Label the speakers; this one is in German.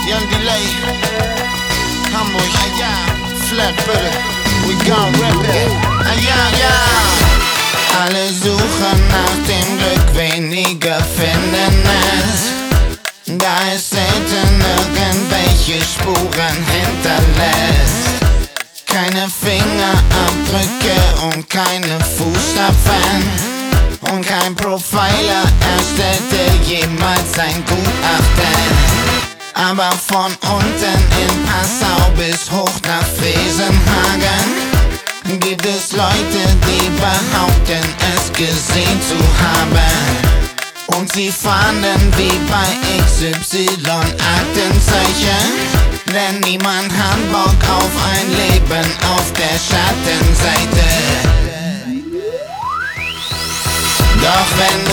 Speaker 1: Young Delay, Hamburg, ja, Flatbutter, we gon' rip it, ja. Alle suchen nach dem Glück, weniger finden es. Da es selten irgendwelche Spuren hinterlässt. Keine Fingerabdrücke und keine Fußstapfen. Und kein Profiler erstellte jemals ein Gutachten. Aber von unten in Passau bis hoch nach Fresenhagen gibt es Leute, die behaupten, es gesehen zu haben. Und sie fahnden wie bei XY Aktenzeichen, denn niemand hat Bock auf ein Leben auf der Schattenseite. Doch wenn